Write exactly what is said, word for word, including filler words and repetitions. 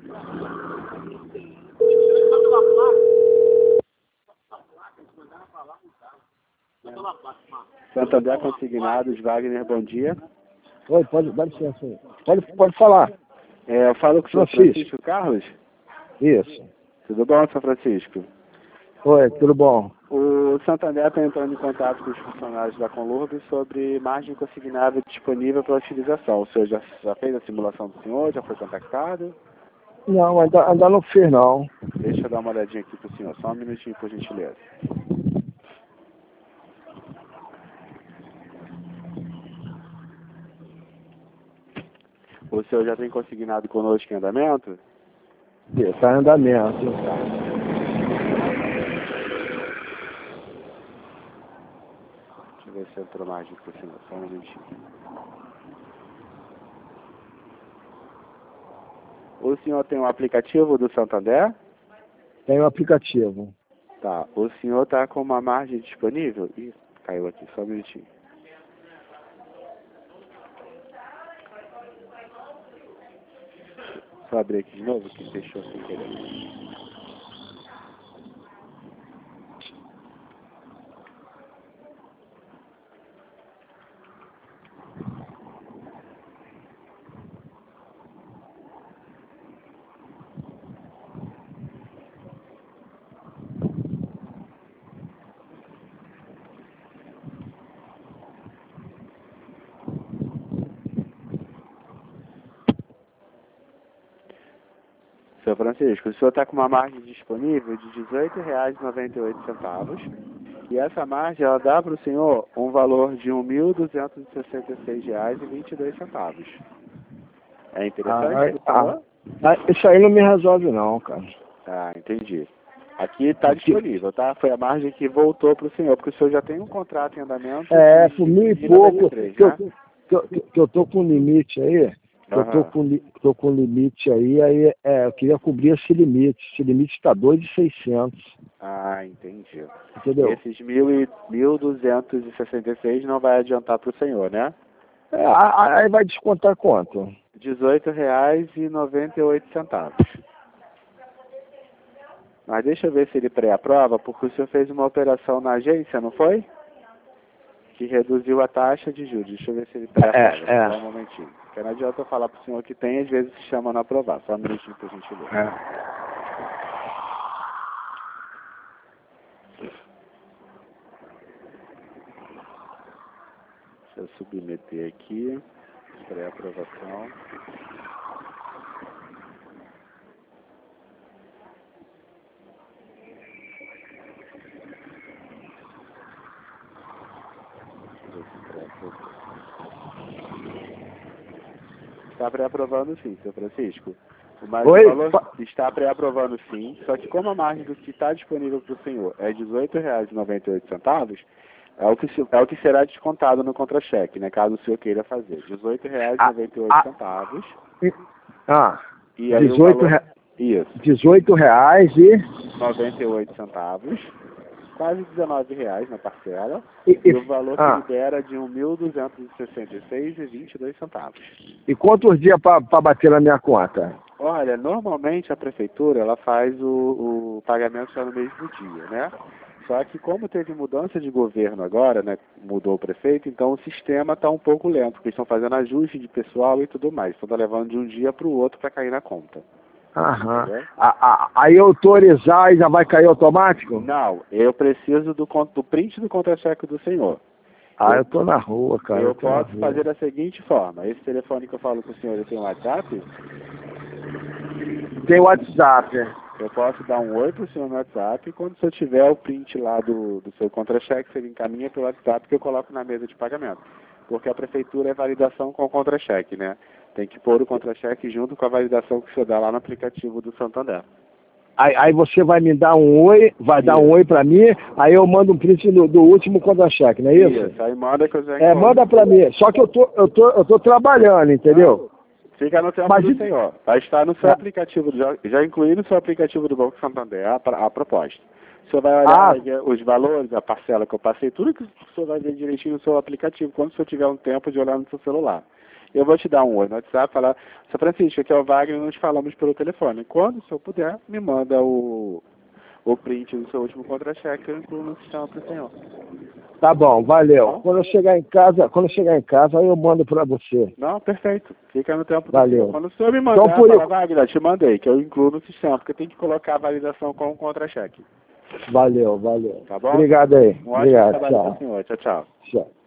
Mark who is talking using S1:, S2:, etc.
S1: Santander Consignados, Wagner, bom dia.
S2: Oi, pode, dá licença aí. Pode, pode falar.
S1: É, eu falo com o senhor
S2: Francisco.
S1: Francisco Carlos.
S2: Isso.
S1: Tudo bom, senhor Francisco?
S2: Oi, tudo bom?
S1: O Santander está entrando em contato com os funcionários da Conlurb sobre margem consignável disponível para utilização. O senhor já, já fez a simulação do senhor? Já foi contactado?
S2: Não, ainda, ainda não fiz, não.
S1: Deixa eu dar uma olhadinha aqui para o senhor. Só um minutinho, por gentileza. O senhor já tem consignado conosco em andamento?
S2: Está em andamento.
S1: Deixa eu ver se entrou margem para o senhor. Só um minutinho. O senhor tem um aplicativo do Santander?
S2: Tem o aplicativo.
S1: Tá. O senhor está com uma margem disponível? Ih, caiu aqui. Só um minutinho. Só abrir aqui de novo, que fechou sem querer. Seu Francisco, o senhor está com uma margem disponível de dezoito reais e noventa e oito centavos. E essa margem, ela dá para o senhor um valor de um mil duzentos e sessenta e seis reais e vinte e dois centavos. É interessante
S2: Ah,
S1: para o senhor?
S2: ah, ah, isso aí não me resolve, não, cara.
S1: Ah, entendi. Aqui está disponível, tá? Foi a margem que voltou para o senhor, porque o senhor já tem um contrato em andamento.
S2: É,
S1: de
S2: por mil e
S1: de
S2: pouco,
S1: noventa e três,
S2: que,
S1: né?
S2: eu, que, eu, que eu tô com limite aí, que eu tô
S1: Aham.
S2: com, li- tô com limite aí, aí é, eu queria cobrir esse limite. Esse limite está dois mil e seiscentos,
S1: Ah, entendi.
S2: entendeu?
S1: Esses mil e mil duzentos e sessenta e seis não vai adiantar para o senhor, né?
S2: É, a- a- aí vai descontar quanto?
S1: dezoito reais e noventa e oito centavos. Mas deixa eu ver se ele pré-aprova, porque o senhor fez uma operação na agência, não foi? Que reduziu a taxa de juros. Deixa eu ver se ele pré-aprova.
S2: É, é.
S1: Só um momentinho. Porque não adianta eu falar para o senhor que tem, às vezes se chama não aprovar. Só um minutinho para a gente ver.
S2: É.
S1: Deixa eu submeter aqui. Pré-aprovação. Está pré-aprovando sim, seu Francisco. Mas
S2: Oi?
S1: o valor está pré-aprovando sim, só que como a margem do que está disponível para o senhor é dezoito reais e noventa e oito centavos, é o que, se- é o que será descontado no contra-cheque, né, caso o senhor queira fazer. dezoito reais e noventa e oito centavos.
S2: Ah,
S1: E aí o
S2: dezoito,
S1: valor...
S2: re...
S1: Isso,
S2: dezoito reais e...
S1: noventa e oito centavos. Quase dezenove reais na parcela.
S2: E,
S1: E
S2: e,
S1: o valor que
S2: ah,
S1: libera de mil duzentos e sessenta e seis reais e vinte e dois centavos.
S2: e quantos dias para bater na minha conta?
S1: Olha, normalmente a prefeitura ela faz o, o pagamento só no mesmo dia, né? Só que como teve mudança de governo agora, né? Mudou o prefeito, então o sistema está um pouco lento, porque estão fazendo ajuste de pessoal e tudo mais. Então está levando de um dia para o outro para cair na conta.
S2: Aham.
S1: Entendeu?
S2: A- a- Aí autorizar e já vai cair automático?
S1: Não, eu preciso do, con- do print do contra-cheque do senhor.
S2: Ah,
S1: Eu-
S2: eu tô na rua, cara.
S1: Eu
S2: Eu tô na
S1: posso
S2: rua.
S1: fazer da seguinte forma. Esse telefone que eu falo com o senhor, ele tem um WhatsApp?
S2: Tem WhatsApp.
S1: Eu posso dar um oi pro senhor no WhatsApp e quando o senhor tiver o print lá do, do seu contra-cheque, você me encaminha pelo WhatsApp que eu coloco na mesa de pagamento. Porque a prefeitura é validação com o contra-cheque, né? Tem que pôr o contra-cheque junto com a validação que o senhor dá lá no aplicativo do Santander.
S2: Aí, aí você vai me dar um oi, vai dar um oi pra mim, aí eu mando um print do, do último contra-cheque, não é isso?
S1: Isso, aí manda que eu já
S2: É,
S1: encontro.
S2: manda pra mim. Só que eu tô, eu tô, eu tô trabalhando, entendeu?
S1: Fica no tempo
S2: Mas
S1: do
S2: e-
S1: senhor. Vai estar no seu
S2: É.
S1: aplicativo, já, já incluí no seu aplicativo do Banco Santander a, a proposta. O senhor vai olhar
S2: Ah.
S1: vai ver os valores, a parcela que eu passei, tudo que o senhor vai ver direitinho no seu aplicativo, quando o senhor tiver um tempo de olhar no seu celular. eu vou te dar um oi no WhatsApp, falar, seu Francisco, aqui é o Wagner, nós falamos pelo telefone. Quando, se eu puder, me manda o, o print do seu último contra-cheque que eu incluo no sistema para o senhor.
S2: Tá bom, valeu.
S1: Tá bom?
S2: Quando eu chegar em casa, quando eu chegar em casa, aí eu mando para você.
S1: Não, perfeito. Fica no tempo do
S2: Valeu.
S1: senhor. Quando o senhor me mandar,
S2: Então, por
S1: fala,
S2: eu-
S1: Wagner, te mandei, que eu incluo no sistema, porque tem que colocar a validação com o contra-cheque.
S2: Valeu, valeu.
S1: Tá bom?
S2: Obrigado aí.
S1: Um ótimo
S2: Obrigado,
S1: trabalho para o
S2: tchau.
S1: senhor. Tchau, tchau.
S2: Tchau.